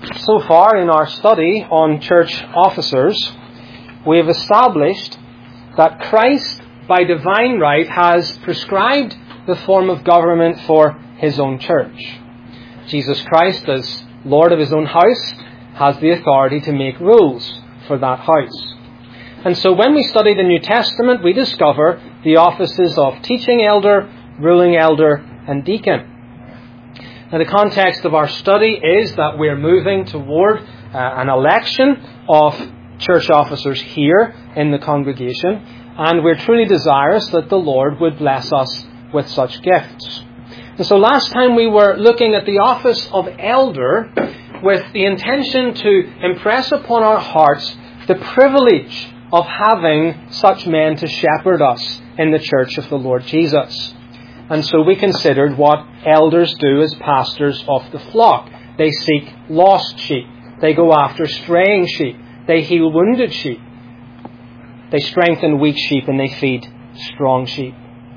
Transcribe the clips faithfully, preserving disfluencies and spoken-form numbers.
So far in our study on church officers, we have established that Christ, by divine right, has prescribed the form of government for His own church. Jesus Christ, as Lord of His own house, has the authority to make rules for that house. And so when we study the New Testament, we discover the offices of teaching elder, ruling elder, and deacon. Now, the context of our study is that we're moving toward uh, an election of church officers here in the congregation, and we're truly desirous that the Lord would bless us with such gifts. And so last time we were looking at the office of elder with the intention to impress upon our hearts the privilege of having such men to shepherd us in the church of the Lord Jesus. And so we considered what elders do as pastors of the flock. They seek lost sheep. They go after straying sheep. They heal wounded sheep. They strengthen weak sheep and they feed strong sheep.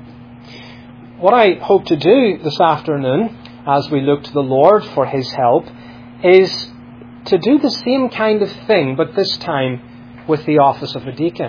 What I hope to do this afternoon, as we look to the Lord for His help, is to do the same kind of thing, but this time with the office of a deacon.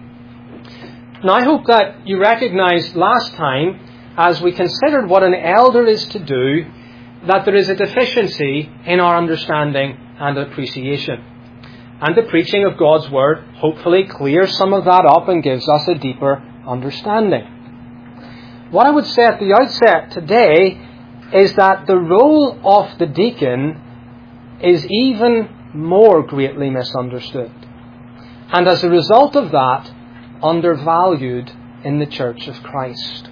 Now, I hope that you recognized last time, as we considered what an elder is to do, that there is a deficiency in our understanding and appreciation. And the preaching of God's Word hopefully clears some of that up and gives us a deeper understanding. What I would say at the outset today is that the role of the deacon is even more greatly misunderstood. And as a result of that, undervalued in the Church of Christ.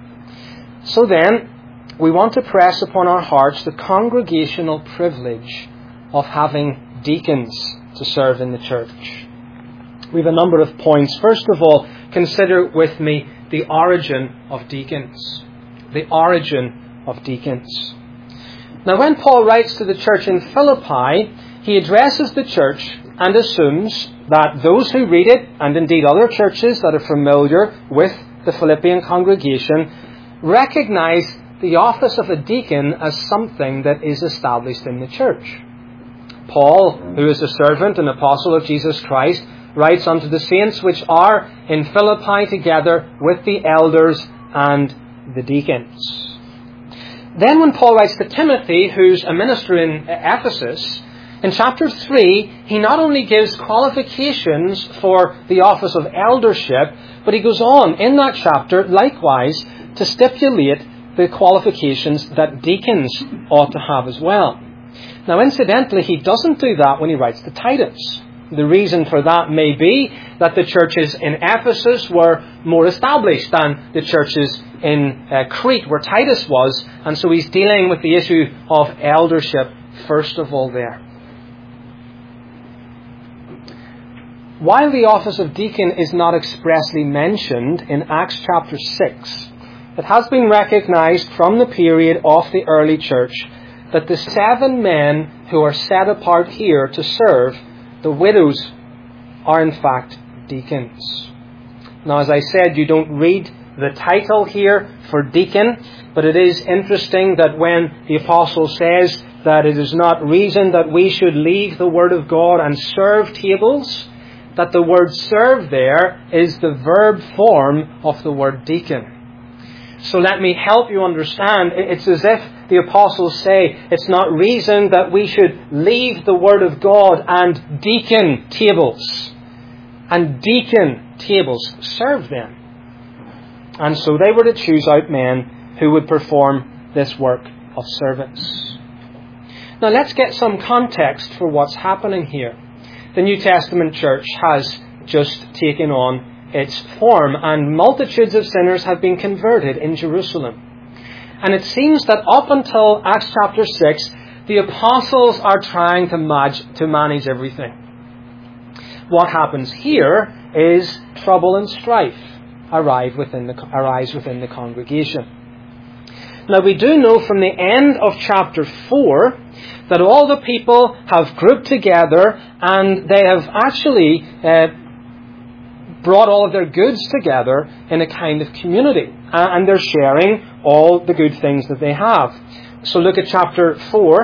So then, we want to press upon our hearts the congregational privilege of having deacons to serve in the church. We have a number of points. First of all, consider with me the origin of deacons. The origin of deacons. Now, when Paul writes to the church in Philippi, he addresses the church and assumes that those who read it, and indeed other churches that are familiar with the Philippian congregation, recognize the office of a deacon as something that is established in the church. Paul, who is a servant and apostle of Jesus Christ, writes unto the saints which are in Philippi together with the elders and the deacons. Then when Paul writes to Timothy, who's a minister in Ephesus, in chapter three, he not only gives qualifications for the office of eldership, but he goes on in that chapter, likewise, to stipulate the qualifications that deacons ought to have as well. Now, incidentally, he doesn't do that when he writes to Titus. The reason for that may be that the churches in Ephesus were more established than the churches in uh, Crete, where Titus was, and so he's dealing with the issue of eldership first of all there. While the office of deacon is not expressly mentioned in Acts chapter six, it has been recognized from the period of the early church that the seven men who are set apart here to serve, the widows, are in fact deacons. Now, as I said, you don't read the title here for deacon, but it is interesting that when the apostle says that it is not reason that we should leave the Word of God and serve tables, that the word serve there is the verb form of the word deacon. So let me help you understand. It's as if the apostles say it's not reason that we should leave the Word of God and deacon tables. And deacon tables, serve them. And so they were to choose out men who would perform this work of service. Now let's get some context for what's happening here. The New Testament church has just taken on its form, and multitudes of sinners have been converted in Jerusalem. And it seems that up until Acts chapter six, the apostles are trying to manage, to manage everything. What happens here is trouble and strife arrive within the, arise within the congregation. Now, we do know from the end of chapter four that all the people have grouped together and they have actually uh, brought all of their goods together in a kind of community. Uh, and they're sharing all the good things that they have. So look at chapter four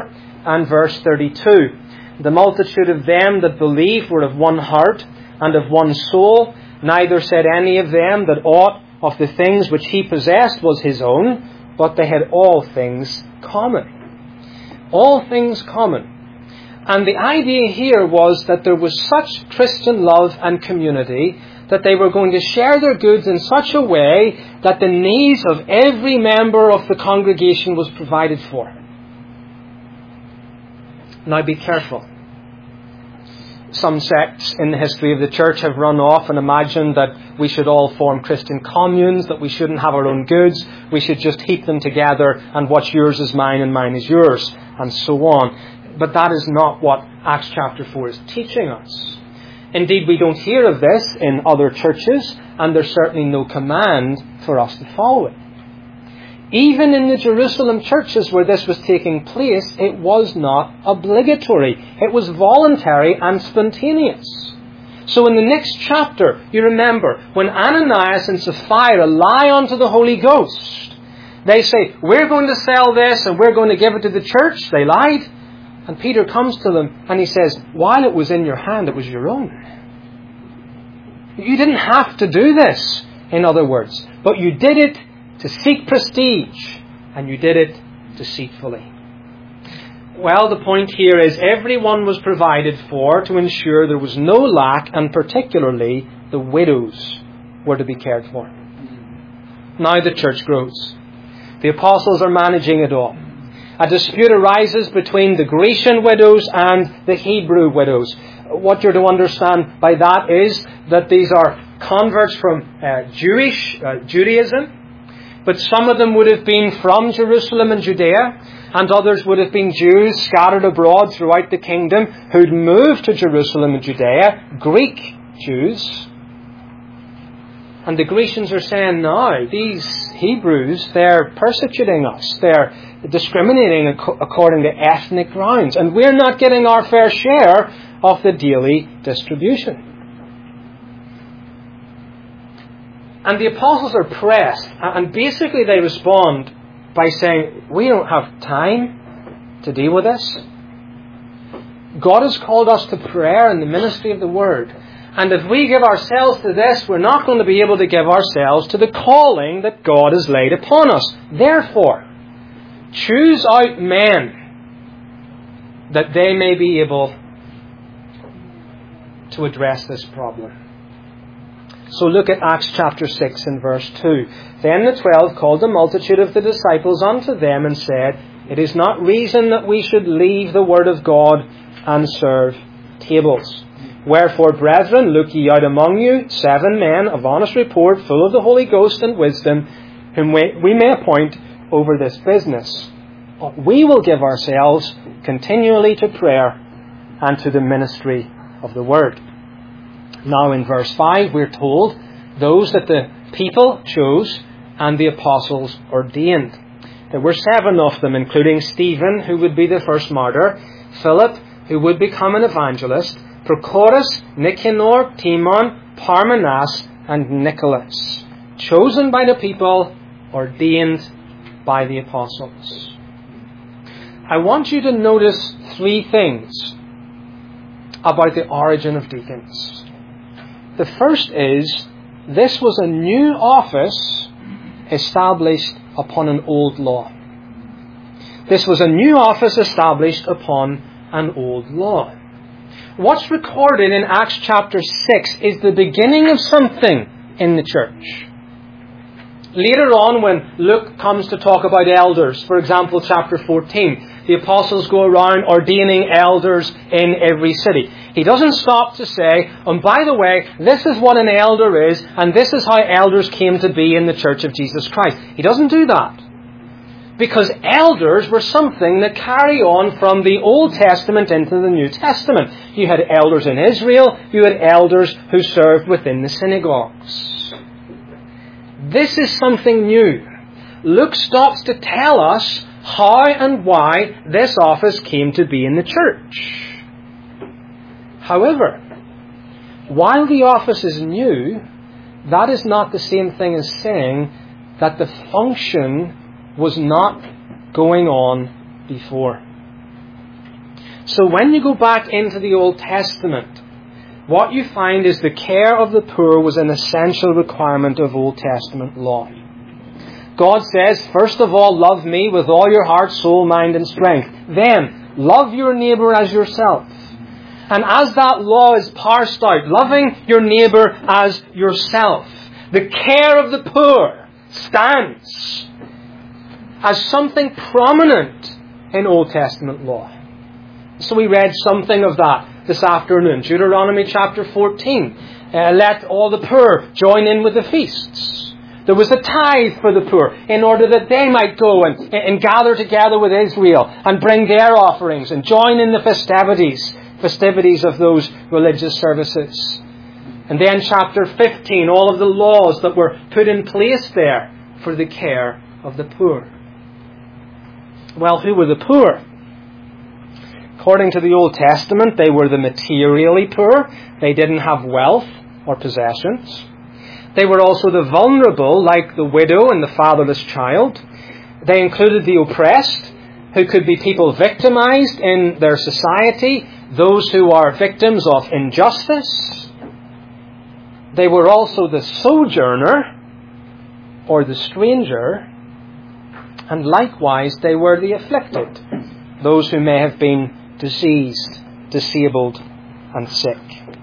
and verse thirty-two. The multitude of them that believed were of one heart and of one soul. Neither said any of them that aught of the things which he possessed was his own, but they had all things common. All things common. And the idea here was that there was such Christian love and community that they were going to share their goods in such a way that the needs of every member of the congregation was provided for. Now be careful. Some sects in the history of the church have run off and imagined that we should all form Christian communes, that we shouldn't have our own goods, we should just heap them together and what's yours is mine and mine is yours, and so on. But that is not what Acts chapter four is teaching us. Indeed, we don't hear of this in other churches, and there's certainly no command for us to follow it. Even in the Jerusalem churches where this was taking place, it was not obligatory. It was voluntary and spontaneous. So in the next chapter, you remember, when Ananias and Sapphira lie unto the Holy Ghost, they say, we're going to sell this and we're going to give it to the church. They lied. And Peter comes to them and he says, while it was in your hand, it was your own. You didn't have to do this, in other words, but you did it to seek prestige, and you did it deceitfully. Well, the point here is everyone was provided for to ensure there was no lack, and particularly the widows were to be cared for. Now the church grows. The apostles are managing it all. A dispute arises between the Grecian widows and the Hebrew widows. What you're to understand by that is that these are converts from uh, Jewish uh, Judaism, but some of them would have been from Jerusalem and Judea, and others would have been Jews scattered abroad throughout the kingdom who'd moved to Jerusalem and Judea, Greek Jews. And the Grecians are saying, now, these Hebrews, they're persecuting us. They're discriminating ac- according to ethnic grounds. And we're not getting our fair share of the daily distribution. And the apostles are pressed. And basically they respond by saying, we don't have time to deal with this. God has called us to prayer and the ministry of the Word. And if we give ourselves to this, we're not going to be able to give ourselves to the calling that God has laid upon us. Therefore, choose out men that they may be able to address this problem. So look at Acts chapter six and verse two. Then the twelve called the multitude of the disciples unto them and said, it is not reason that we should leave the word of God and serve tables. Wherefore, brethren, look ye out among you seven men of honest report, full of the Holy Ghost and wisdom, whom we, we may appoint over this business. We will give ourselves continually to prayer and to the ministry of the word. Now in verse five we're told, those that the people chose and the apostles ordained. There were seven of them, including Stephen, who would be the first martyr, Philip, who would become an evangelist, Prochorus, Nicanor, Timon, Parmenas, and Nicholas. Chosen by the people, ordained by the apostles. I want you to notice three things about the origin of deacons. The first is, this was a new office established upon an old law. This was a new office established upon an old law. What's recorded in Acts chapter six is the beginning of something in the church. Later on, when Luke comes to talk about elders, for example, chapter fourteen, the apostles go around ordaining elders in every city. He doesn't stop to say, and by the way, this is what an elder is, and this is how elders came to be in the Church of Jesus Christ. He doesn't do that. Because elders were something that carry on from the Old Testament into the New Testament. You had elders in Israel, you had elders who served within the synagogues. This is something new. Luke stops to tell us how and why this office came to be in the church. However, while the office is new, that is not the same thing as saying that the function was not going on before. So when you go back into the Old Testament, what you find is the care of the poor was an essential requirement of Old Testament law. God says, first of all, love me with all your heart, soul, mind, and strength. Then, love your neighbour as yourself. And as that law is parsed out, loving your neighbour as yourself, the care of the poor stands as something prominent in Old Testament law. So we read something of that this afternoon. Deuteronomy chapter fourteen. Uh, let all the poor join in with the feasts. There was a tithe for the poor in order that they might go and, and gather together with Israel and bring their offerings and join in the festivities, festivities of those religious services. And then chapter fifteen, all of the laws that were put in place there for the care of the poor. Well, who were the poor? According to the Old Testament, they were the materially poor. They didn't have wealth or possessions. They were also the vulnerable, like the widow and the fatherless child. They included the oppressed, who could be people victimized in their society, those who are victims of injustice. They were also the sojourner, or the stranger, and likewise they were the afflicted, those who may have been diseased, disabled, and sick.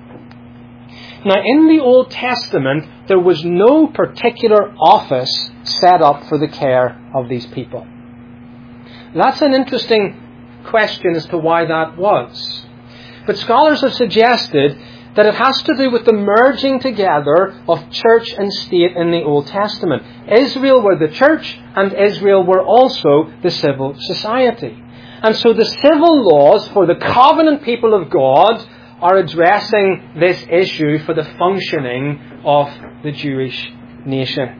Now, in the Old Testament, there was no particular office set up for the care of these people. That's an interesting question as to why that was. But scholars have suggested that it has to do with the merging together of church and state in the Old Testament. Israel were the church, and Israel were also the civil society. And so the civil laws for the covenant people of God are addressing this issue for the functioning of the Jewish nation.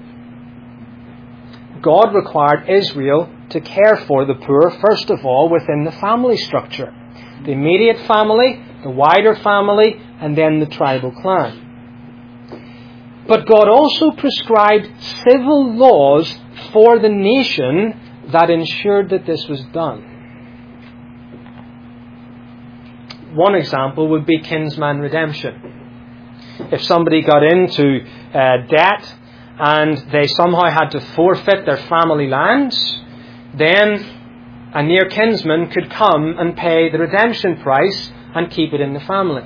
God required Israel to care for the poor, first of all, within the family structure. The immediate family, the wider family, and then the tribal clan. But God also prescribed civil laws for the nation that ensured that this was done. One example would be kinsman redemption. If somebody got into uh, debt and they somehow had to forfeit their family lands, then a near kinsman could come and pay the redemption price and keep it in the family.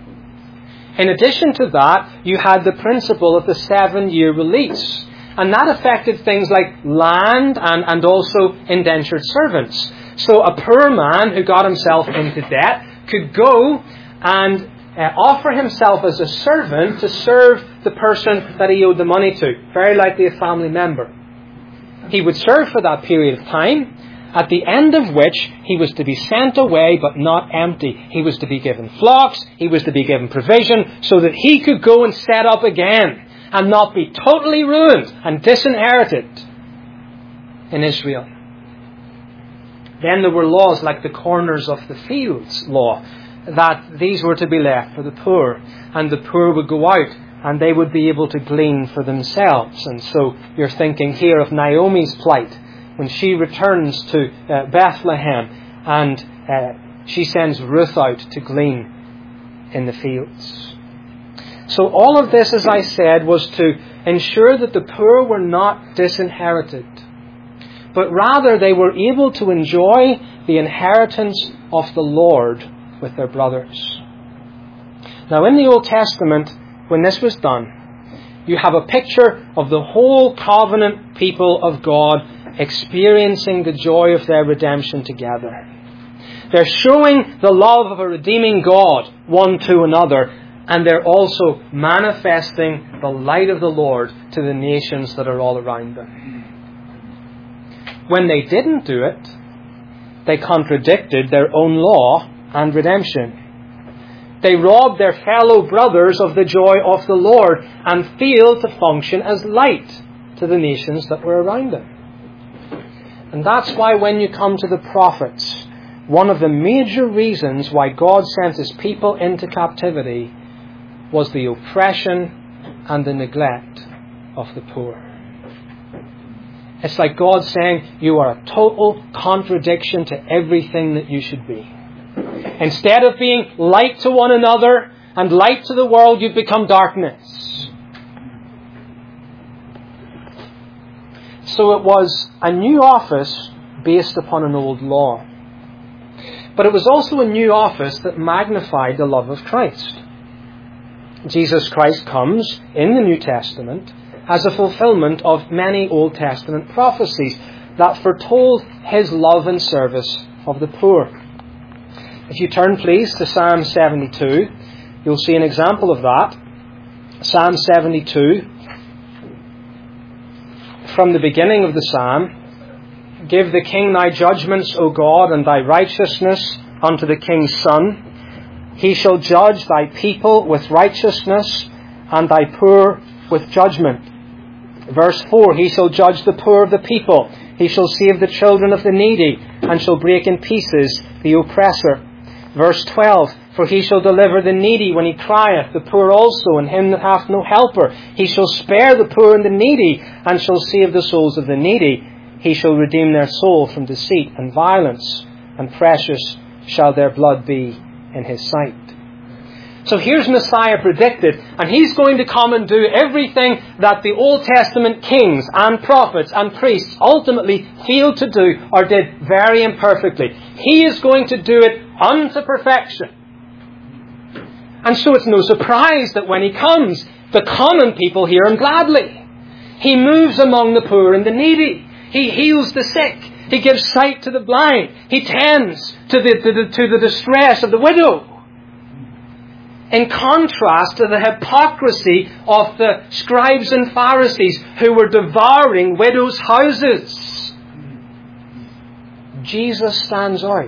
In addition to that, you had the principle of the seven-year release. And that affected things like land and, and also indentured servants. So a poor man who got himself into debt could go and uh, offer himself as a servant to serve the person that he owed the money to, very likely a family member. He would serve for that period of time, at the end of which he was to be sent away but not empty. He was to be given flocks, he was to be given provision, so that he could go and set up again and not be totally ruined and disinherited in Israel. Then there were laws like the corners of the fields law, that these were to be left for the poor, and the poor would go out and they would be able to glean for themselves. And so you're thinking here of Naomi's plight when she returns to uh, Bethlehem and uh, she sends Ruth out to glean in the fields. So all of this, as I said, was to ensure that the poor were not disinherited, but rather they were able to enjoy the inheritance of the Lord with their brothers. Now in the Old Testament, when this was done, you have a picture of the whole covenant people of God experiencing the joy of their redemption together. They're showing the love of a redeeming God one to another, and they're also manifesting the light of the Lord to the nations that are all around them. When they didn't do it, they contradicted their own law and redemption. They robbed their fellow brothers of the joy of the Lord and failed to function as light to the nations that were around them. And that's why when you come to the prophets, one of the major reasons why God sent His people into captivity was the oppression and the neglect of the poor. It's like God saying, you are a total contradiction to everything that you should be. Instead of being light to one another and light to the world, you've become darkness. So it was a new office based upon an old law. But it was also a new office that magnified the love of Christ. Jesus Christ comes in the New Testament as a fulfillment of many Old Testament prophecies that foretold His love and service of the poor. If you turn, please, to Psalm seventy-two, you'll see an example of that. Psalm seventy-two, from the beginning of the Psalm, "Give the king thy judgments, O God, and thy righteousness unto the king's son. He shall judge thy people with righteousness, and thy poor with judgment." Verse four, "He shall judge the poor of the people. He shall save the children of the needy, and shall break in pieces the oppressor." Verse twelve, "For he shall deliver the needy when he crieth, the poor also, and him that hath no helper. He shall spare the poor and the needy, and shall save the souls of the needy. He shall redeem their soul from deceit and violence, and precious shall their blood be in his sight." So here's Messiah predicted, and He's going to come and do everything that the Old Testament kings and prophets and priests ultimately failed to do or did very imperfectly. He is going to do it unto perfection. And so it's no surprise that when He comes, the common people hear Him gladly. He moves among the poor and the needy. He heals the sick. He gives sight to the blind. He tends to the, to the, to the distress of the widow. In contrast to the hypocrisy of the scribes and Pharisees who were devouring widows' houses, Jesus stands out.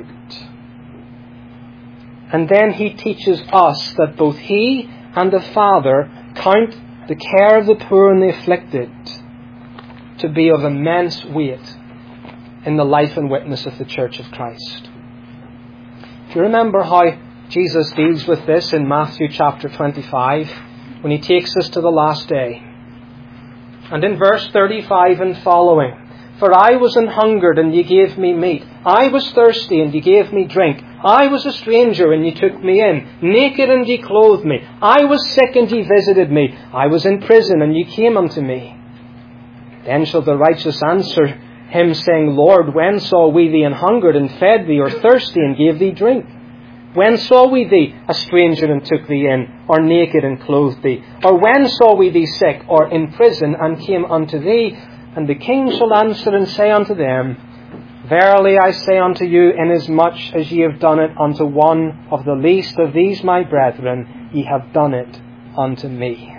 And then He teaches us that both He and the Father count the care of the poor and the afflicted to be of immense weight in the life and witness of the Church of Christ. If you remember how Jesus deals with this in Matthew chapter twenty-five, when He takes us to the last day. And in verse thirty-five and following, "For I was an hungered, and ye gave me meat. I was thirsty, and ye gave me drink. I was a stranger, and ye took me in. Naked, and ye clothed me. I was sick, and ye visited me. I was in prison, and ye came unto me. Then shall the righteous answer Him, saying, Lord, when saw we thee an hungered, and fed thee, or thirsty, and gave thee drink? When saw we thee a stranger, and took thee in, or naked, and clothed thee? Or when saw we thee sick, or in prison, and came unto thee? And the king shall answer and say unto them, Verily I say unto you, inasmuch as ye have done it unto one of the least of these my brethren, ye have done it unto me."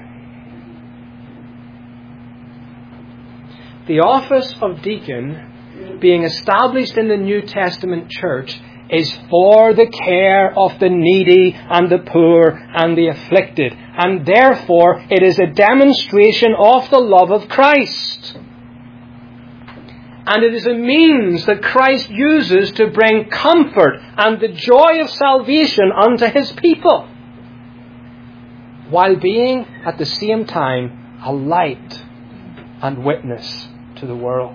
The office of deacon, being established in the New Testament church, is for the care of the needy and the poor and the afflicted. And therefore it is a demonstration of the love of Christ. And it is a means that Christ uses to bring comfort and the joy of salvation unto His people, while being at the same time a light and witness to the world.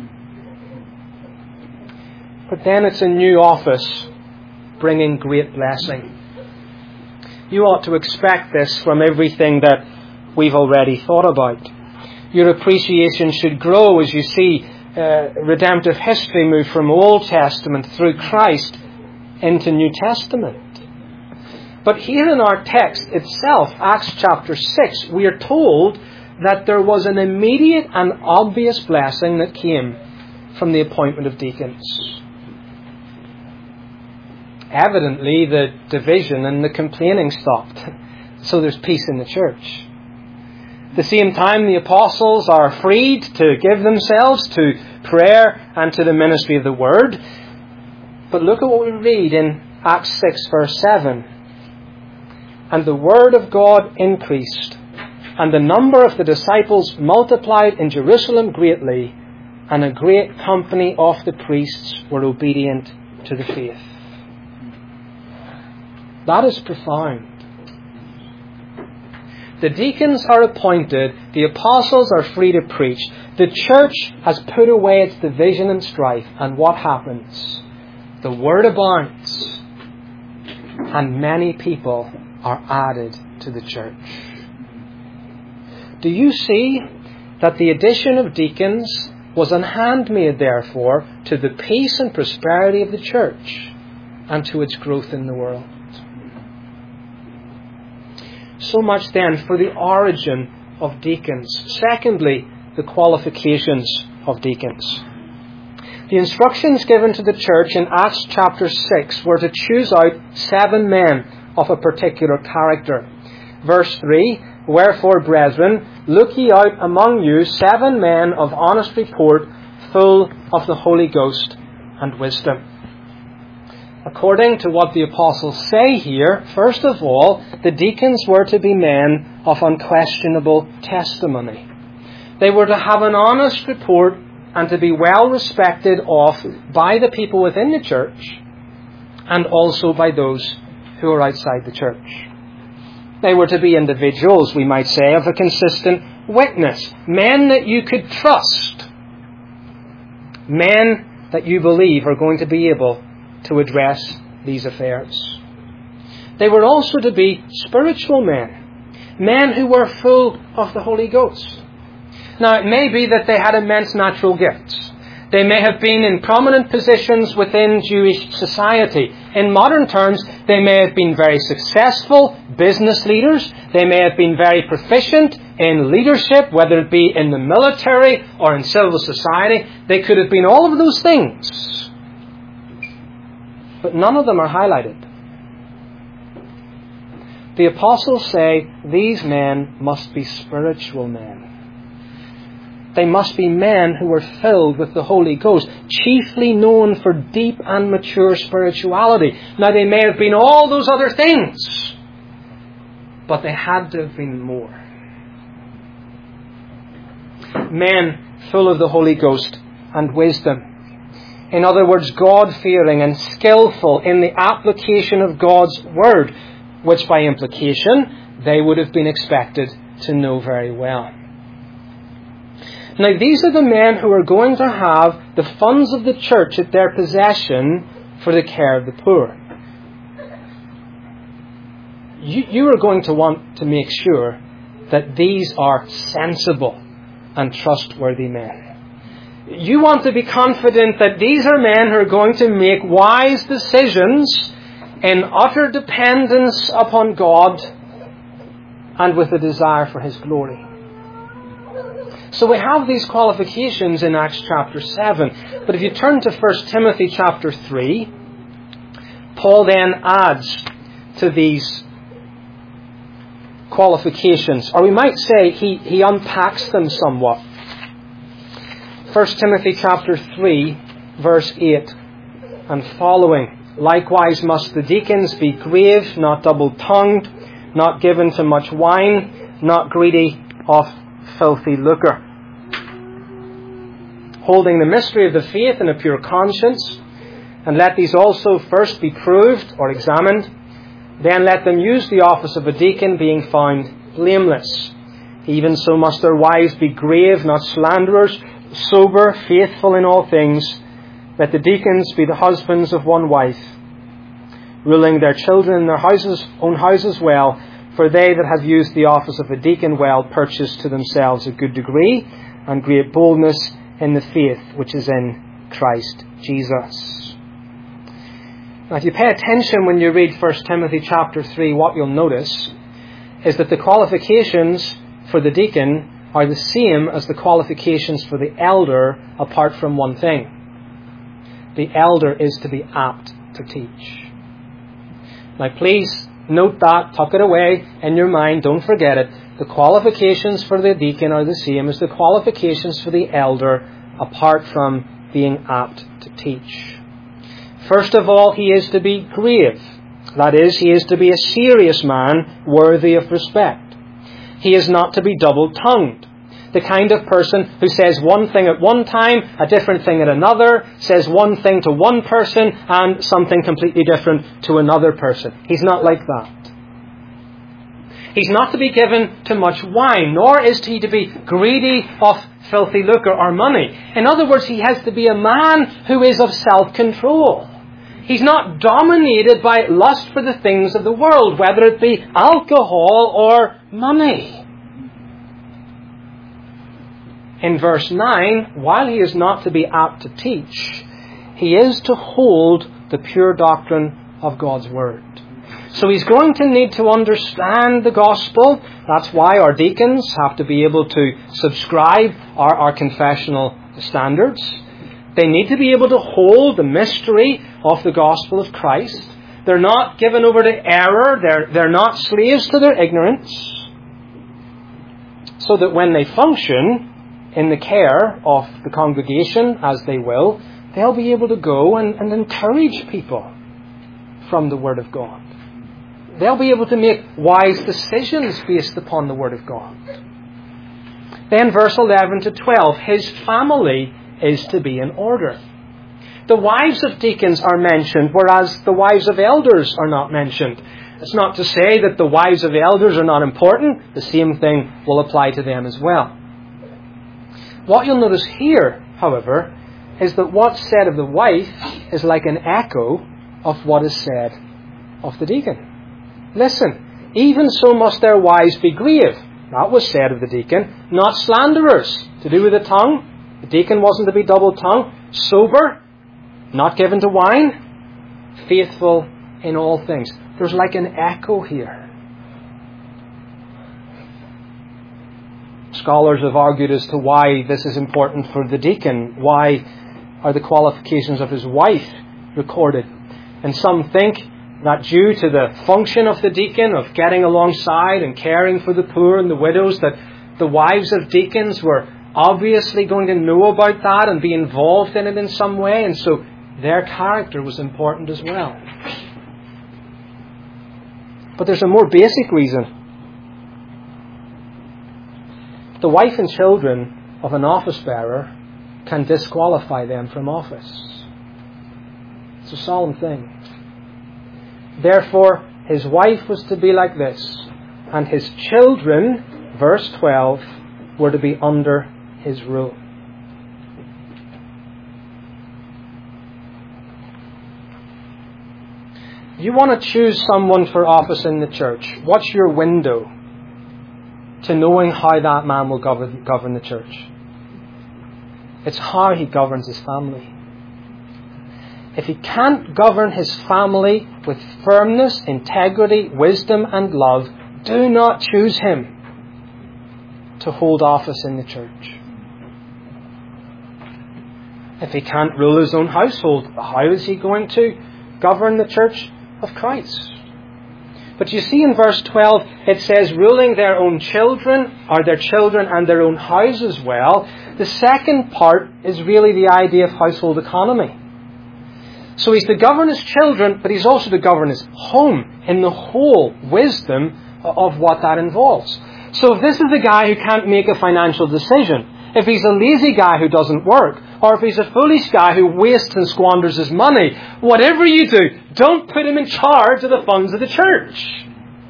But then it's a new office bringing great blessing. You ought to expect this from everything that we've already thought about. Your appreciation should grow as you see uh, redemptive history move from Old Testament through Christ into New Testament. But here in our text itself, Acts chapter six, we are told that there was an immediate and obvious blessing that came from the appointment of deacons. Evidently, the division and the complaining stopped. So there's peace in the church. At the same time, the apostles are freed to give themselves to prayer and to the ministry of the Word. But look at what we read in Acts six, verse seven. "And the Word of God increased, and the number of the disciples multiplied in Jerusalem greatly, and a great company of the priests were obedient to the faith." That is profound. The deacons are appointed, the apostles are free to preach, the church has put away its division and strife, and what happens? The word abounds. and many people are added to the church. Do you see that the addition of deacons was an handmaid, therefore, to the peace and prosperity of the church and to its growth in the world? So much then for the origin of deacons. Secondly, the qualifications of deacons. The instructions given to the church in Acts chapter six were to choose out seven men of a particular character. Verse three, "Wherefore, brethren, look ye out among you seven men of honest report, full of the Holy Ghost and wisdom." According to what the apostles say here, first of all, the deacons were to be men of unquestionable testimony. They were to have an honest report and to be well respected of by the people within the church and also by those who are outside the church. They were to be individuals, we might say, of a consistent witness. Men that you could trust. Men that you believe are going to be able to address these affairs. They were also to be spiritual men. Men who were full of the Holy Ghost. Now, it may be that they had immense natural gifts. They may have been in prominent positions within Jewish society. In modern terms, they may have been very successful business leaders. They may have been very proficient in leadership, whether it be in the military or in civil society. They could have been all of those things. But none of them are highlighted. The apostles say these men must be spiritual men. They must be men who were filled with the Holy Ghost, chiefly known for deep and mature spirituality. Now, they may have been all those other things, but they had to have been more. Men full of the Holy Ghost and wisdom. In other words, God-fearing and skillful in the application of God's Word, which by implication they would have been expected to know very well. Now, these are the men who are going to have the funds of the church at their possession for the care of the poor. You, you are going to want to make sure that these are sensible and trustworthy men. You want to be confident that these are men who are going to make wise decisions in utter dependence upon God and with a desire for His glory. So we have these qualifications in Acts chapter seven. But if you turn to First Timothy chapter three, Paul then adds to these qualifications, or we might say he, he unpacks them somewhat. First Timothy chapter three, verse eight and following. "Likewise must the deacons be grave, not double-tongued, not given to much wine, not greedy of filthy lucre, holding the mystery of the faith in a pure conscience, and let these also first be proved or examined, then let them use the office of a deacon, being found blameless. Even so must their wives be grave, not slanderers, sober, faithful in all things. Let the deacons be the husbands of one wife, ruling their children in their houses, own houses well, for they that have used the office of a deacon well purchase to themselves a good degree and great boldness in the faith which is in Christ Jesus." Now, if you pay attention when you read First Timothy chapter three, what you'll notice is that the qualifications for the deacon are the same as the qualifications for the elder, apart from one thing. The elder is to be apt to teach. Now, please note that, tuck it away in your mind, don't forget it. The qualifications for the deacon are the same as the qualifications for the elder, apart from being apt to teach. First of all, he is to be grave. That is, he is to be a serious man, worthy of respect. He is not to be double-tongued. The kind of person who says one thing at one time, a different thing at another, says one thing to one person and something completely different to another person. He's not like that. He's not to be given to much wine, nor is he to be greedy of filthy lucre or money. In other words, he has to be a man who is of self-control. He's not dominated by lust for the things of the world, whether it be alcohol or money. In verse nine, while he is not to be apt to teach, he is to hold the pure doctrine of God's Word. So he's going to need to understand the gospel. That's why our deacons have to be able to subscribe our, our confessional standards. They need to be able to hold the mystery of the gospel of Christ. They're not given over to error. They're, they're not slaves to their ignorance. So that when they function in the care of the congregation, as they will, they'll be able to go and, and encourage people from the Word of God. They'll be able to make wise decisions based upon the Word of God. Then verse eleven to twelve, his family is to be in order. The wives of deacons are mentioned, whereas the wives of elders are not mentioned. It's not to say that the wives of elders are not important. The same thing will apply to them as well. What you'll notice here, however, is that what's said of the wife is like an echo of what is said of the deacon. Listen, even so must their wives be grave. That was said of the deacon. Not slanderers, to do with the tongue. The deacon wasn't to be double-tongued. Sober, not given to wine. Faithful in all things. There's like an echo here. Scholars have argued as to why this is important for the deacon. Why are the qualifications of his wife recorded? And some think that due to the function of the deacon, of getting alongside and caring for the poor and the widows, that the wives of deacons were obviously going to know about that and be involved in it in some way, and so their character was important as well. But there's a more basic reason. The wife and children of an office bearer can disqualify them from office. It's a solemn thing. Therefore, his wife was to be like this, and his children, verse twelve, were to be under his rule. You want to choose someone for office in the church. What's your window to knowing how that man will govern, govern the church? It's how he governs his family. If he can't govern his family with firmness, integrity, wisdom and love, do not choose him to hold office in the church. If he can't rule his own household, how is he going to govern the church of Christ? But you see in verse twelve, it says ruling their own children, or their children and their own house as well. The second part is really the idea of household economy. So he's to govern his children, but he's also to govern his home in the whole wisdom of what that involves. So if this is the guy who can't make a financial decision, if he's a lazy guy who doesn't work, or if he's a foolish guy who wastes and squanders his money, whatever you do, don't put him in charge of the funds of the church.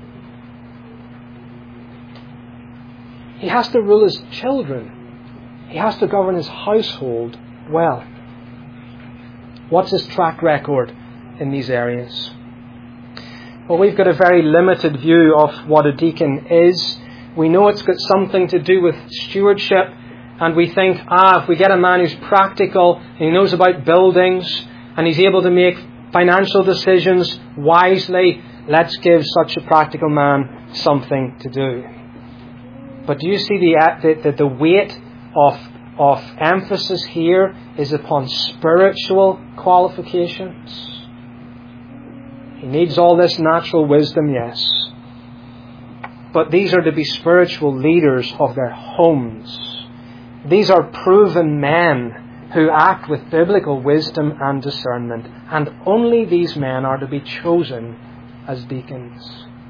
He has to rule his children. He has to govern his household well. What's his track record in these areas? Well, we've got a very limited view of what a deacon is. We know it's got something to do with stewardship, and we think, ah, if we get a man who's practical, and he knows about buildings, and he's able to make financial decisions wisely, let's give such a practical man something to do. But do you see the the, the weight of of emphasis here is upon spiritual qualifications? He needs all this natural wisdom, yes. But these are to be spiritual leaders of their homes. These are proven men who act with biblical wisdom and discernment. And only these men are to be chosen as deacons.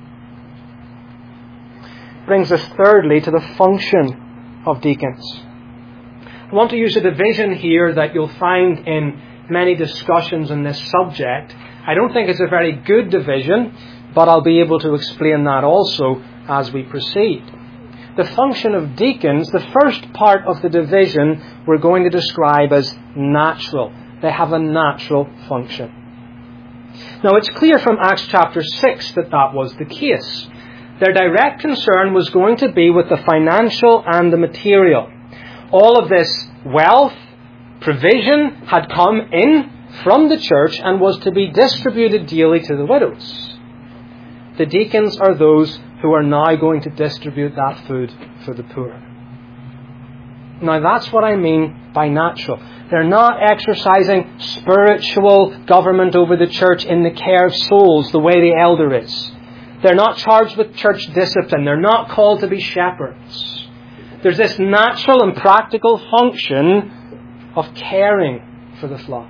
Brings us thirdly to the function of deacons. I want to use a division here that you'll find in many discussions on this subject. I don't think it's a very good division, but I'll be able to explain that also as we proceed. The function of deacons, the first part of the division, we're going to describe as natural. They have a natural function. Now, it's clear from Acts chapter six that that was the case. Their direct concern was going to be with the financial and the material. All of this wealth, provision had come in from the church and was to be distributed daily to the widows. The deacons are those who are now going to distribute that food for the poor. Now, that's what I mean by natural. They're not exercising spiritual government over the church in the care of souls the way the elder is. They're not charged with church discipline. They're not called to be shepherds. There's this natural and practical function of caring for the flock.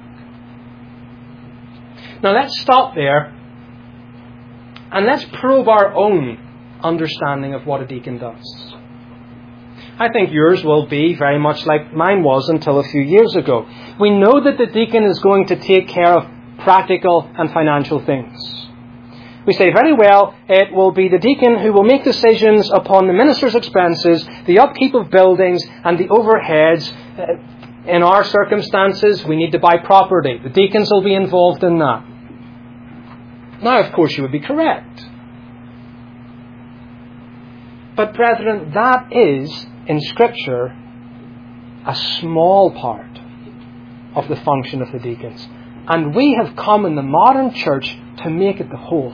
Now, let's stop there and let's probe our own understanding of what a deacon does. I think yours will be very much like mine was until a few years ago. We know that the deacon is going to take care of practical and financial things. We say, very well, it will be the deacon who will make decisions upon the minister's expenses, the upkeep of buildings, and the overheads. In our circumstances, we need to buy property. The deacons will be involved in that. Now, of course, you would be correct. But, brethren, that is, in Scripture, a small part of the function of the deacons. And we have come in the modern church to make it the whole.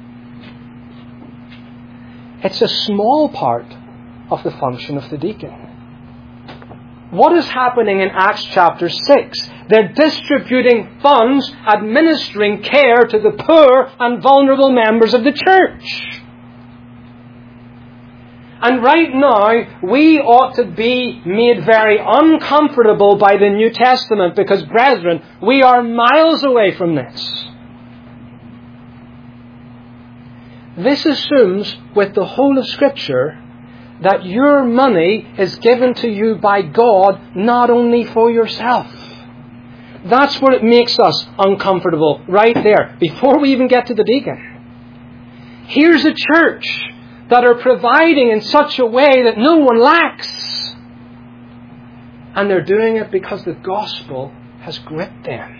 It's a small part of the function of the deacon. What is happening in Acts chapter six? They're distributing funds, administering care to the poor and vulnerable members of the church. And right now, we ought to be made very uncomfortable by the New Testament because, brethren, we are miles away from this. This assumes, with the whole of Scripture, that your money is given to you by God, not only for yourself. That's where it makes us uncomfortable, right there, before we even get to the deacon. Here's a church that are providing in such a way that no one lacks. And they're doing it because the gospel has gripped them.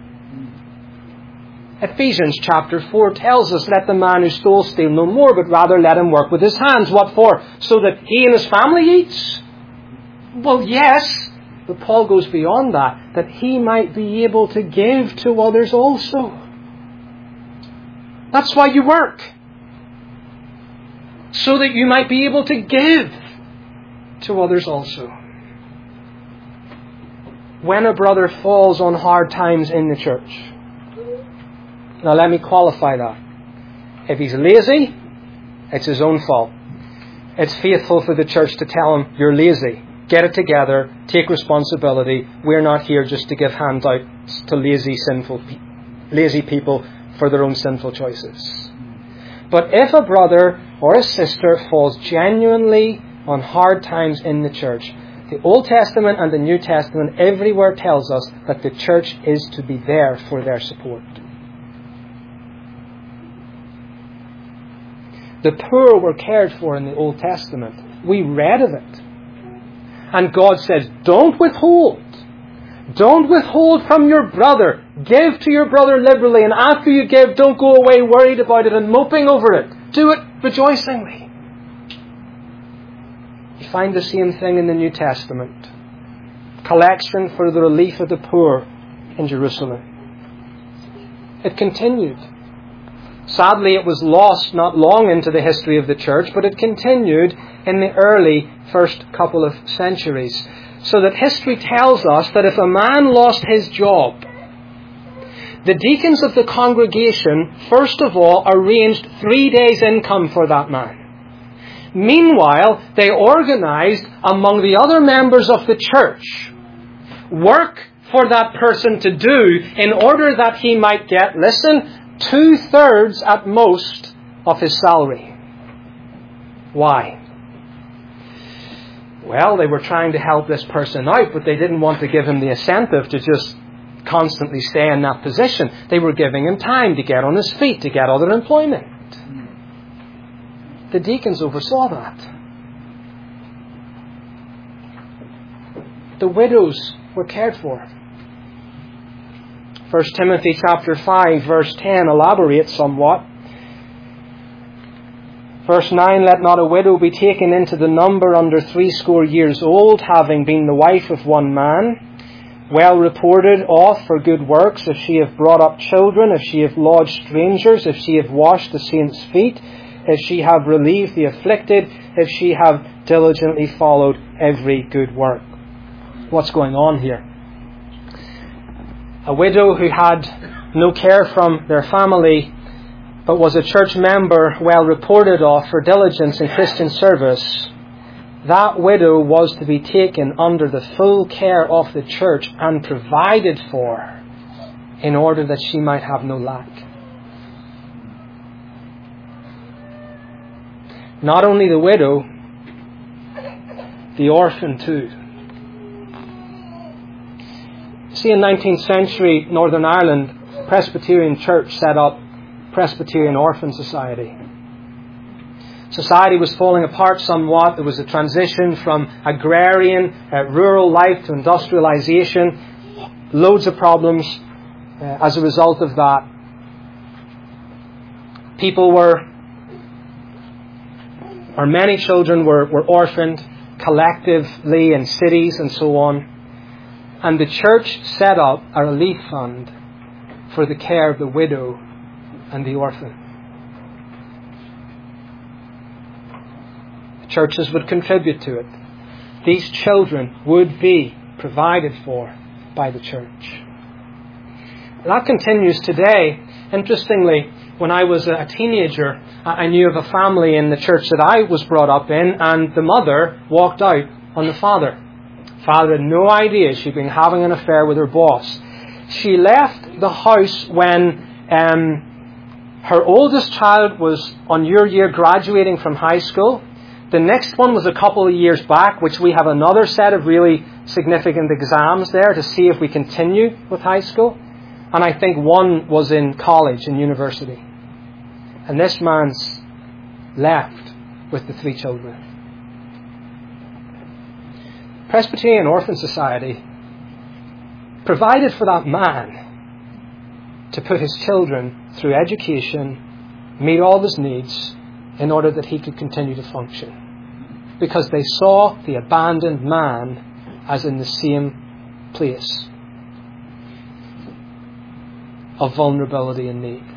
Ephesians chapter four tells us, let the man who stole steal no more, but rather let him work with his hands. What for? So that he and his family eats? Well, yes. But Paul goes beyond that, that he might be able to give to others also. That's why you work. So that you might be able to give to others also. When a brother falls on hard times in the church. Now let me qualify that. If he's lazy, it's his own fault. It's faithful for the church to tell him, you're lazy. Get it together. Take responsibility. We're not here just to give handouts to lazy, sinful, lazy people for their own sinful choices. But if a brother or a sister falls genuinely on hard times in the church, the Old Testament and the New Testament everywhere tells us that the church is to be there for their support. The poor were cared for in the Old Testament. We read of it. And God says, don't withhold. Don't withhold from your brother. Give to your brother liberally. And after you give, don't go away worried about it and moping over it. Do it rejoicingly. You find the same thing in the New Testament. Collection for the relief of the poor in Jerusalem. It continued. Sadly, it was lost not long into the history of the church, but it continued in the early first couple of centuries. So that history tells us that if a man lost his job, the deacons of the congregation, first of all, arranged three days' income for that man. Meanwhile, they organized among the other members of the church work for that person to do in order that he might get, listen, two-thirds at most of his salary. Why? Well, they were trying to help this person out, but they didn't want to give him the incentive to just constantly stay in that position. They were giving him time to get on his feet, to get other employment. The deacons oversaw that. The widows were cared for. First Timothy chapter five, verse ten elaborates somewhat. Verse nine, let not a widow be taken into the number under threescore years old, having been the wife of one man, well reported of for good works, if she have brought up children, if she have lodged strangers, if she have washed the saints' feet, if she have relieved the afflicted, if she have diligently followed every good work. What's going on here? A widow who had no care from their family, but was a church member well reported of for diligence in Christian service, that widow was to be taken under the full care of the church and provided for in order that she might have no lack. Not only the widow, the orphan too. See, in nineteenth century Northern Ireland, Presbyterian Church set up Presbyterian Orphan Society. Society was falling apart somewhat. There was a transition from agrarian, uh, rural life to industrialization. Loads of problems uh, as a result of that. People were, or many children were, were orphaned collectively in cities and so on. And the church set up a relief fund for the care of the widow and the orphan. The churches would contribute to it. These children would be provided for by the church. And that continues today. Interestingly, when I was a teenager, I knew of a family in the church that I was brought up in, and the mother walked out on the father. Father had no idea she'd been having an affair with her boss. She left the house when um, her oldest child was on your year graduating from high school. The next one was a couple of years back, which we have another set of really significant exams there to see if we continue with high school. And I think one was in college and university. And this man's left with the three children. Presbyterian Orphan Society provided for that man to put his children through education, meet all of his needs, in order that he could continue to function. Because they saw the abandoned man as in the same place of vulnerability and need.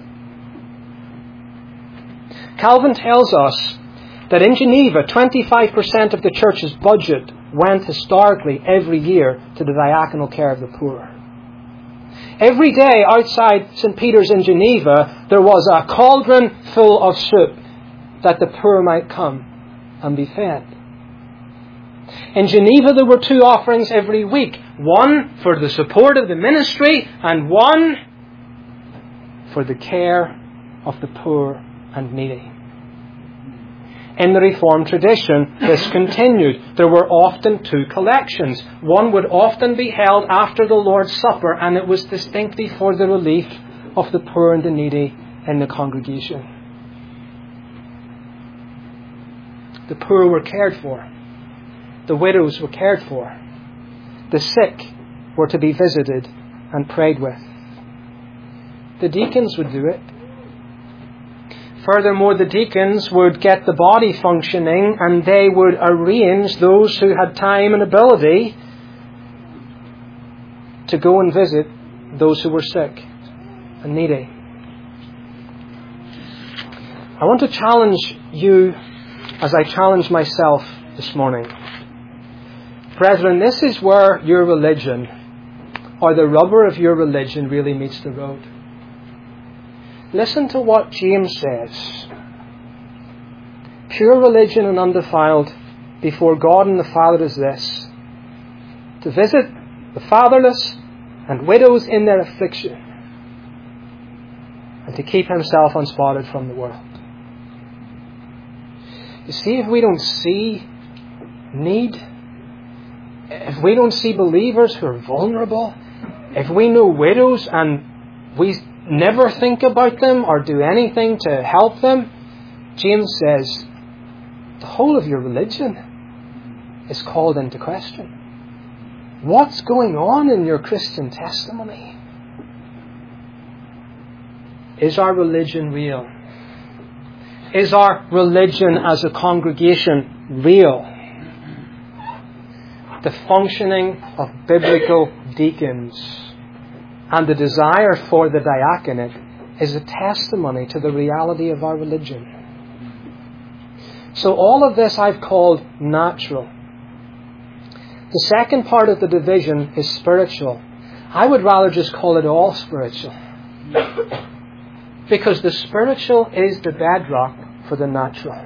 Calvin tells us that in Geneva, twenty-five percent of the church's budget went historically every year to the diaconal care of the poor. Every day outside Saint Peter's in Geneva, there was a cauldron full of soup that the poor might come and be fed. In Geneva, there were two offerings every week. One for the support of the ministry and one for the care of the poor and needy. In the Reformed tradition, this continued. There were often two collections. One would often be held after the Lord's Supper, and it was distinctly for the relief of the poor and the needy in the congregation. The poor were cared for. The widows were cared for. The sick were to be visited and prayed with. The deacons would do it. Furthermore, the deacons would get the body functioning, and they would arrange those who had time and ability to go and visit those who were sick and needy. I want to challenge you as I challenge myself this morning. Brethren, this is where your religion, or the rubber of your religion, really meets the road. Listen to what James says. Pure religion and undefiled before God and the Father is this: to visit the fatherless and widows in their affliction, and to keep himself unspotted from the world. You see, if we don't see need, if we don't see believers who are vulnerable, if we know widows and we never think about them or do anything to help them, James says, the whole of your religion is called into question. What's going on in your Christian testimony? is our religion real? Is our religion as a congregation real? The functioning of biblical deacons and the desire for the diaconate is a testimony to the reality of our religion. So all of this I've called natural. The second part of the division is spiritual. I would rather just call it all spiritual. Because the spiritual is the bedrock for the natural.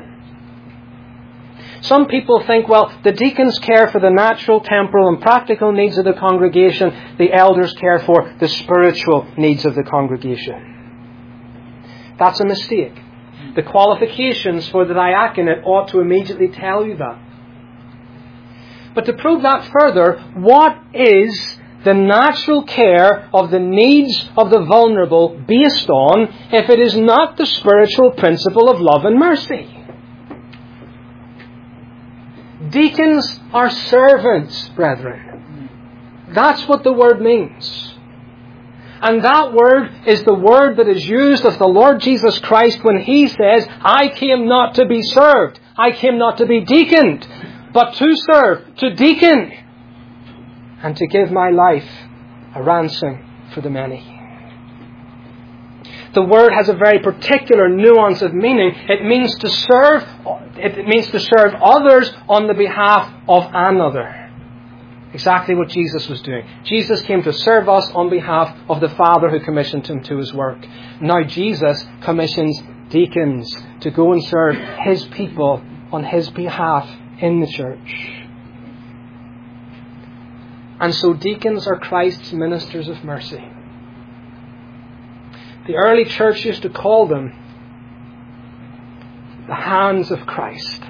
Some people think, well, the deacons care for the natural, temporal and practical needs of the congregation. The elders care for the spiritual needs of the congregation. That's a mistake. The qualifications for the diaconate ought to immediately tell you that. But to prove that further, what is the natural care of the needs of the vulnerable based on if it is not the spiritual principle of love and mercy? Deacons are servants, brethren. That's what the word means. And that word is the word that is used of the Lord Jesus Christ when He says, I came not to be served. I came not to be deaconed, but to serve, to deacon, and to give my life a ransom for the many. The word has a very particular nuance of meaning. It means to serve, it means to serve others on the behalf of another. Exactly what Jesus was doing. Jesus came to serve us on behalf of the Father who commissioned Him to His work. Now Jesus commissions deacons to go and serve His people on His behalf in the church. And so deacons are Christ's ministers of mercy. The early church used to call them the hands of Christ.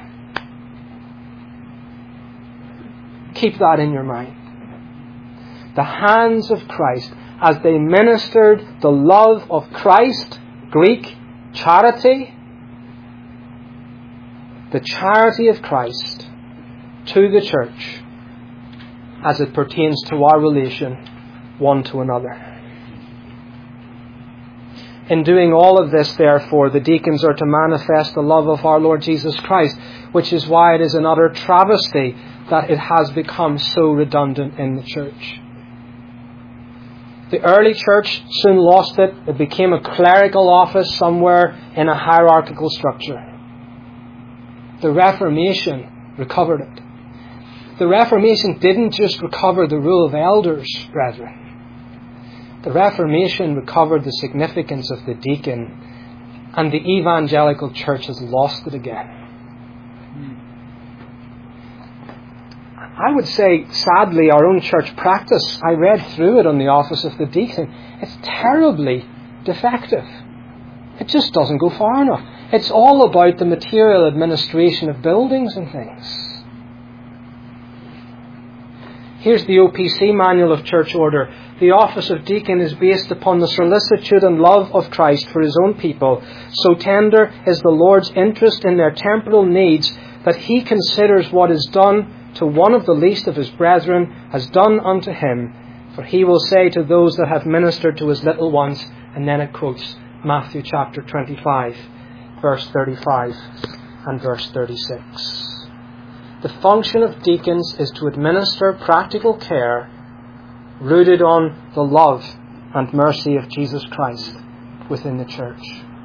Keep that in your mind. The hands of Christ as they ministered the love of Christ, Greek, charity, the charity of Christ to the church as it pertains to our relation one to another. In doing all of this, therefore, the deacons are to manifest the love of our Lord Jesus Christ, which is why it is an utter travesty that it has become so redundant in the church. The early church soon lost it. It became a clerical office somewhere in a hierarchical structure. The Reformation recovered it. The Reformation didn't just recover the rule of elders, brethren. The Reformation recovered the significance of the deacon, and the evangelical church has lost it again. I would say, sadly, our own church practice, I read through it on the office of the deacon, it's terribly defective. It just doesn't go far enough. It's all about the material administration of buildings and things. Here's the O P C Manual of Church Order. The office of deacon is based upon the solicitude and love of Christ for His own people. So tender is the Lord's interest in their temporal needs that He considers what is done to one of the least of His brethren as done unto Him. For He will say to those that have ministered to His little ones, and then it quotes Matthew chapter twenty-five, verse thirty-five and verse thirty-six. The function of deacons is to administer practical care rooted on the love and mercy of Jesus Christ within the church.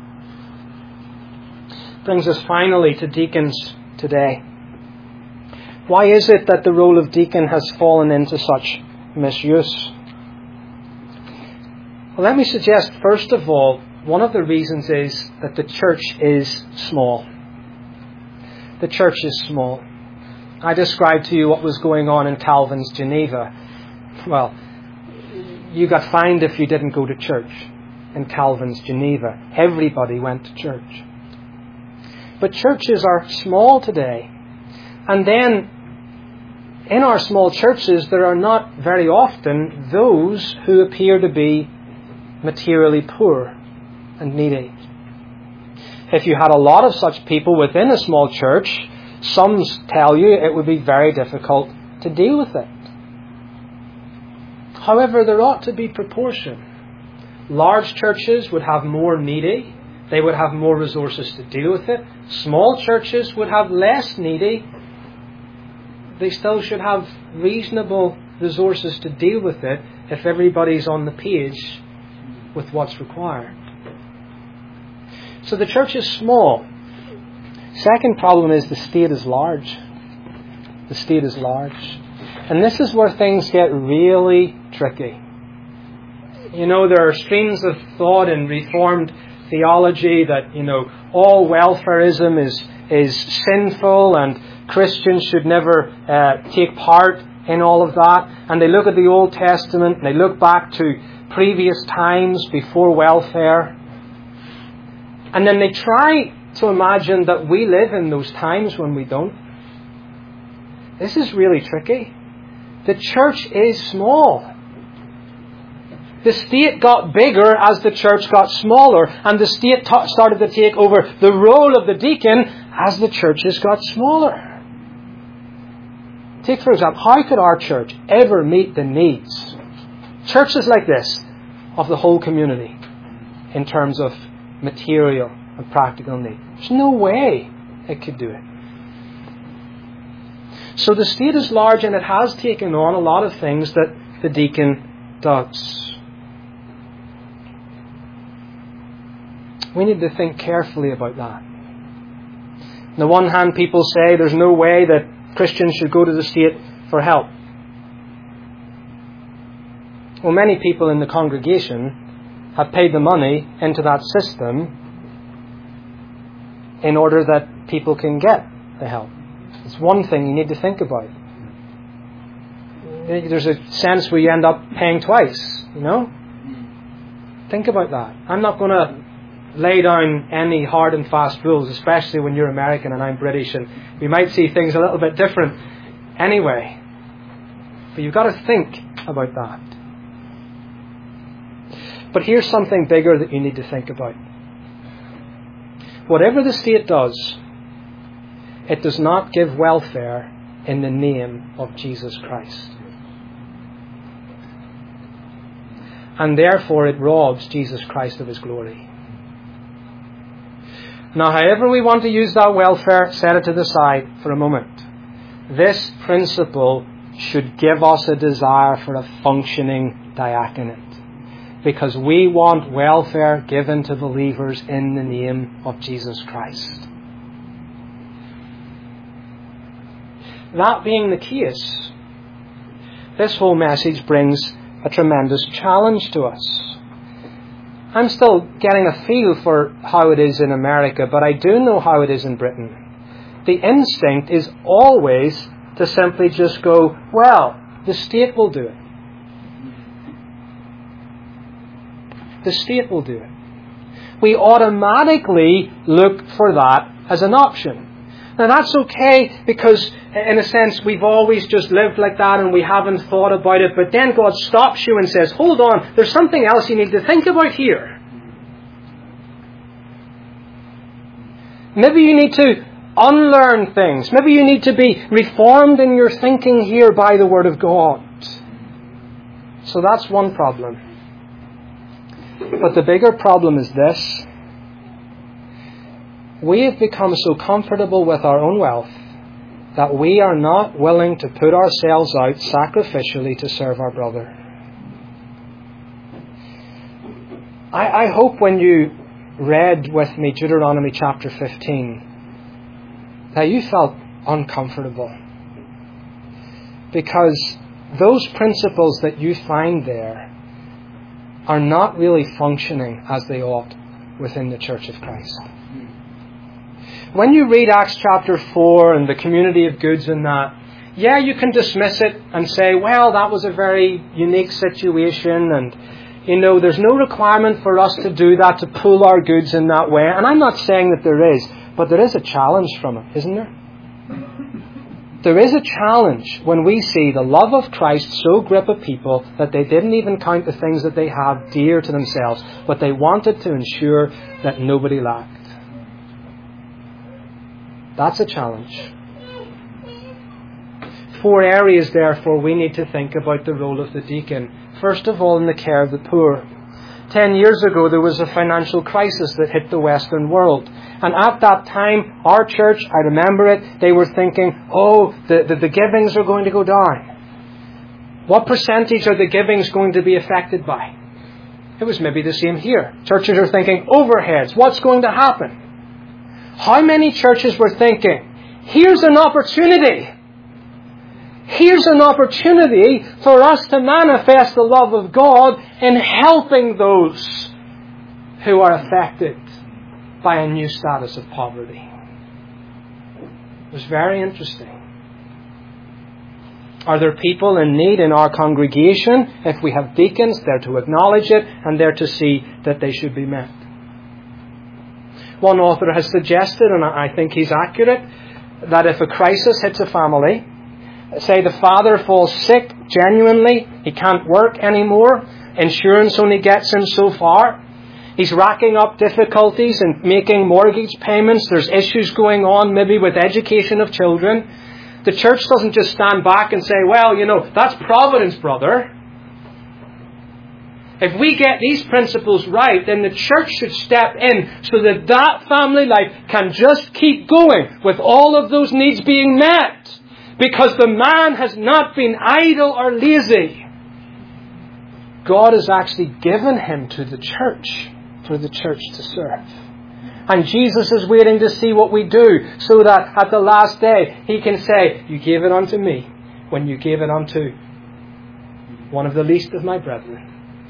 Brings us finally to deacons today. Why is it that the role of deacon has fallen into such misuse? Well, let me suggest, first of all, one of the reasons is that the church is small. The church is small. I described to you what was going on in Calvin's Geneva. Well, you got fined if you didn't go to church in Calvin's Geneva. Everybody went to church. But churches are small today. And then, in our small churches, there are not very often those who appear to be materially poor and needy. If you had a lot of such people within a small church, some tell you it would be very difficult to deal with it. However, there ought to be proportion. Large churches would have more needy. They would have more resources to deal with it. Small churches would have less needy. They still should have reasonable resources to deal with it if everybody's on the page with what's required. So the church is small. Second problem is the state is large. The state is large. And this is where things get really tricky. You know, there are streams of thought in Reformed theology that, you know, all welfarism is is sinful and Christians should never uh, take part in all of that. And they look at the Old Testament and they look back to previous times before welfare. And then they try to imagine that we live in those times when we don't. This is really tricky. The church is small. The state got bigger as the church got smaller, and the state t- started to take over the role of the deacon as the churches got smaller. Take, for example, how could our church ever meet the needs, churches like this, of the whole community in terms of material and practical need? There's no way it could do it. So the state is large, and it has taken on a lot of things that the deacon does. We need to think carefully about that. On the one hand, people say there's no way that Christians should go to the state for help. Well, many people in the congregation have paid the money into that system in order that people can get the help. It's one thing you need to think about. There's a sense where you end up paying twice, you know? Think about that. I'm not going to lay down any hard and fast rules, especially when you're American and I'm British, and we might see things a little bit different anyway. But you've got to think about that. But here's something bigger that you need to think about. Whatever the state does, it does not give welfare in the name of Jesus Christ. And therefore it robs Jesus Christ of His glory. Now, however we want to use that welfare, set it to the side for a moment. This principle should give us a desire for a functioning diaconate, because we want welfare given to believers in the name of Jesus Christ. That being the case, this whole message brings a tremendous challenge to us. I'm still getting a feel for how it is in America, but I do know how it is in Britain. The instinct is always to simply just go, well, the state will do it. The state will do it. We automatically look for that as an option. Now that's okay, because in a sense we've always just lived like that and we haven't thought about it, but then God stops you and says, hold on, there's something else you need to think about here. Maybe you need to unlearn things. Maybe you need to be reformed in your thinking here by the Word of God. So that's one problem. But the bigger problem is this. We have become so comfortable with our own wealth that we are not willing to put ourselves out sacrificially to serve our brother. I, I hope when you read with me Deuteronomy chapter fifteen that you felt uncomfortable, because those principles that you find there are not really functioning as they ought within the Church of Christ. When you read Acts chapter four and the community of goods and that, yeah, you can dismiss it and say, well, that was a very unique situation, and, you know, there's no requirement for us to do that, to pool our goods in that way. And I'm not saying that there is, but there is a challenge from it, isn't there? There is a challenge when we see the love of Christ so grip a people that they didn't even count the things that they have dear to themselves, but they wanted to ensure that nobody lacked. That's a challenge. Four areas, therefore, we need to think about the role of the deacon. First of all, in the care of the poor. Ten years ago, there was a financial crisis that hit the Western world. And at that time, our church, I remember it, they were thinking, oh, the, the, the givings are going to go down. What percentage are the givings going to be affected by? It was maybe the same here. Churches are thinking, overheads, what's going to happen? How many churches were thinking, here's an opportunity. Here's an opportunity for us to manifest the love of God in helping those who are affected by a new status of poverty. It was very interesting. Are there people in need in our congregation? If we have deacons, they're to acknowledge it and they're to see that they should be met. One author has suggested, and I think he's accurate, that if a crisis hits a family, say the father falls sick genuinely, he can't work anymore, insurance only gets him so far, he's racking up difficulties and making mortgage payments, there's issues going on maybe with education of children. The church doesn't just stand back and say, well, you know, that's providence, brother. If we get these principles right, then the church should step in so that that family life can just keep going with all of those needs being met. Because the man has not been idle or lazy. God has actually given him to the church for the church to serve. And Jesus is waiting to see what we do so that at the last day he can say, you gave it unto me when you gave it unto one of the least of my brethren.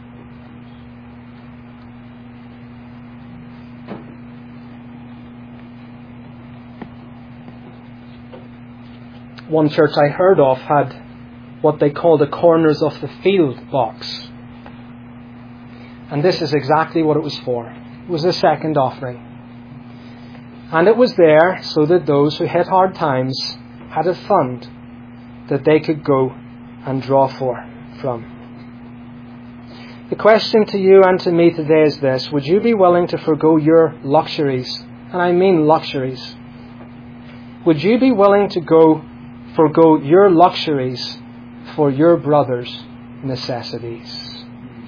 One church I heard of had what they called a corners of the field box. And this is exactly what it was for. It was a second offering. And it was there so that those who hit hard times had a fund that they could go and draw for from. The question to you and to me today is this: would you be willing to forgo your luxuries? And I mean luxuries. Would you be willing to go forgo your luxuries for your brother's necessities?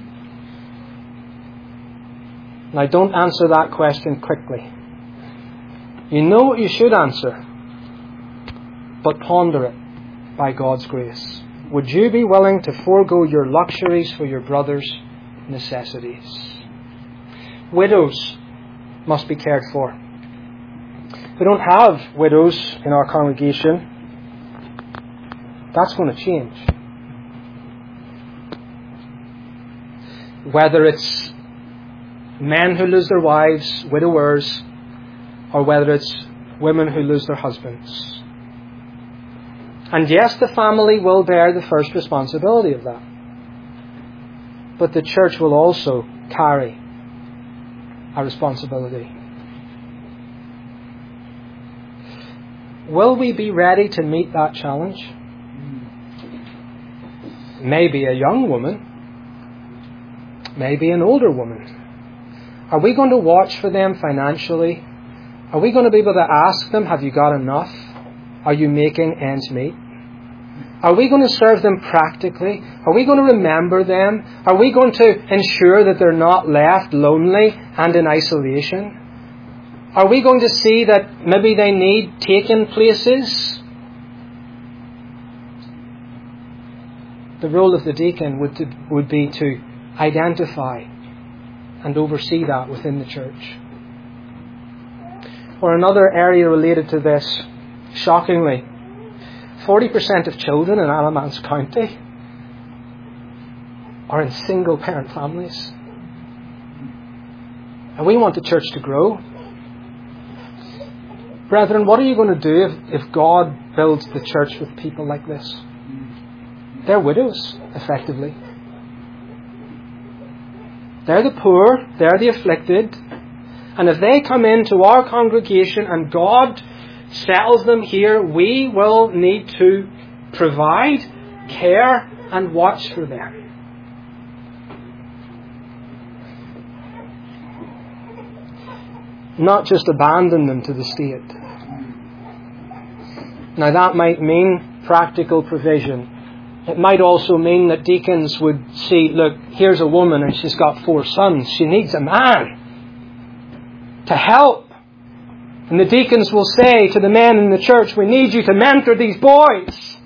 Now, don't answer that question quickly. You know what you should answer, but ponder it by God's grace. Would you be willing to forego your luxuries for your brother's necessities? Widows must be cared for. We don't have widows in our congregation. That's going to change. Whether it's men who lose their wives, widowers, or whether it's women who lose their husbands. And yes, the family will bear the first responsibility of that. But the church will also carry a responsibility. Will we be ready to meet that challenge? Maybe a young woman, maybe an older woman. Are we going to watch for them financially? Are we going to be able to ask them, have you got enough? Are you making ends meet? Are we going to serve them practically? Are we going to remember them? Are we going to ensure that they're not left lonely and in isolation? Are we going to see that maybe they need taken places? The role of the deacon would, to, would be to identify and oversee that within the church. Or another area related to this, shockingly, forty percent of children in Alamance County are in single parent families. And we want the church to grow. Brethren, what are you going to do if, if God builds the church with people like this? They're widows, effectively. They're the poor, they're the afflicted. And if they come into our congregation and God settles them here, we will need to provide, care, and watch for them. Not just abandon them to the state. Now that might mean practical provision It might also mean that deacons would see, look, here's a woman and she's got four sons. She needs a man to help. And the deacons will say to the men in the church, we need you to mentor these boys.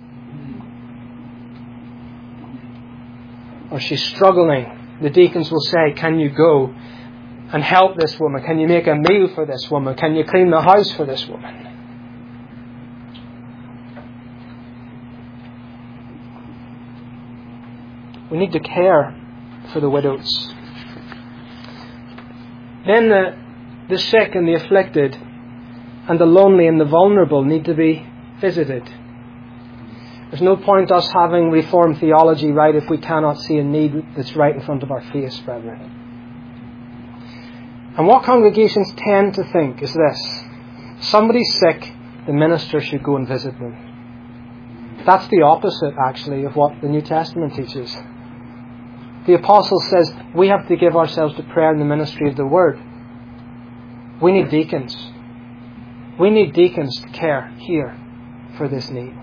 Or she's struggling. The deacons will say, can you go and help this woman? Can you make a meal for this woman? Can you clean the house for this woman? We need to care for the widows. Then the, the sick and the afflicted and the lonely and the vulnerable need to be visited. There's no point us having Reformed theology right if we cannot see a need that's right in front of our face, brethren. And what congregations tend to think is this: somebody's sick, the minister should go and visit them. That's the opposite, actually, of what the New Testament teaches. The apostle says we have to give ourselves to prayer and the ministry of the Word. We need deacons. We need deacons to care here for this need.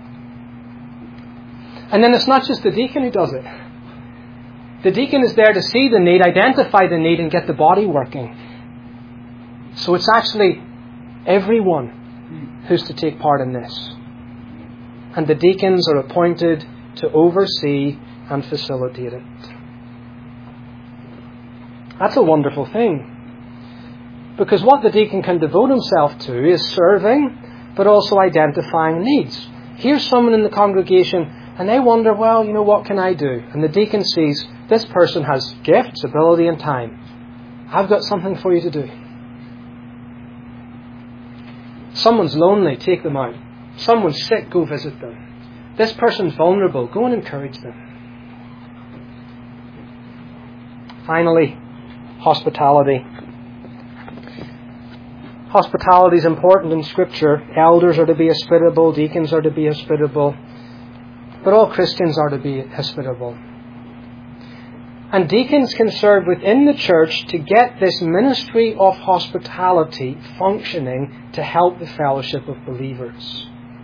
And then it's not just the deacon who does it. The deacon is there to see the need, identify the need, and get the body working. So it's actually everyone who's to take part in this. And the deacons are appointed to oversee and facilitate it. That's a wonderful thing. Because what the deacon can devote himself to is serving, but also identifying needs. Here's someone in the congregation, and they wonder, well, you know, what can I do? And the deacon sees, this person has gifts, ability, and time. I've got something for you to do. Someone's lonely, take them out. Someone's sick, go visit them. This person's vulnerable, go and encourage them. Finally, hospitality. Hospitality is important in Scripture. Elders are to be hospitable, deacons are to be hospitable, but all Christians are to be hospitable. And deacons can serve within the church to get this ministry of hospitality functioning to help the fellowship of believers.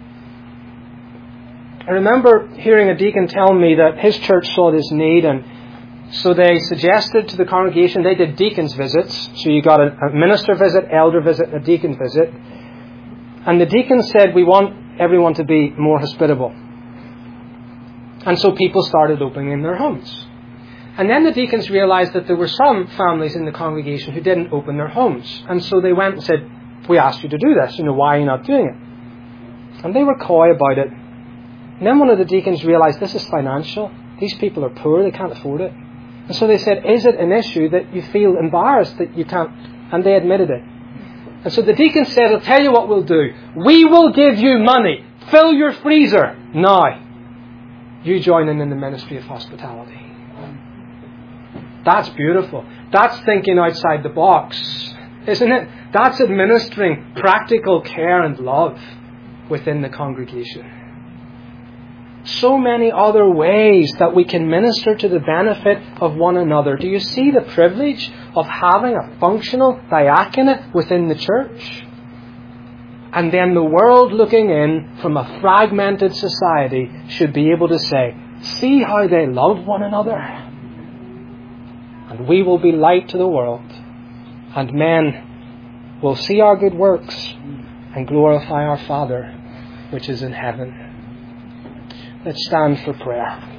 I remember hearing a deacon tell me that his church saw this need, and so they suggested to the congregation, they did deacons visits. So you got a, a minister visit, elder visit, and a deacon visit. And the deacons said, we want everyone to be more hospitable. And so people started opening their homes. And then the deacons realized that there were some families in the congregation who didn't open their homes. And so they went and said, we asked you to do this. You know, why are you not doing it? And they were coy about it. And then one of the deacons realized this is financial. These people are poor, they can't afford it. And so they said, is it an issue that you feel embarrassed that you can't? And they admitted it. And so the deacon said, I'll tell you what we'll do. We will give you money. Fill your freezer. Now, you join in in the ministry of hospitality. That's beautiful. That's thinking outside the box, isn't it? That's administering practical care and love within the congregation. So many other ways that we can minister to the benefit of one another. Do you see the privilege of having a functional diaconate within the church? And then the world looking in from a fragmented society should be able to say, see how they love one another. And we will be light to the world. And men will see our good works and glorify our Father which is in heaven. Let's stand for prayer.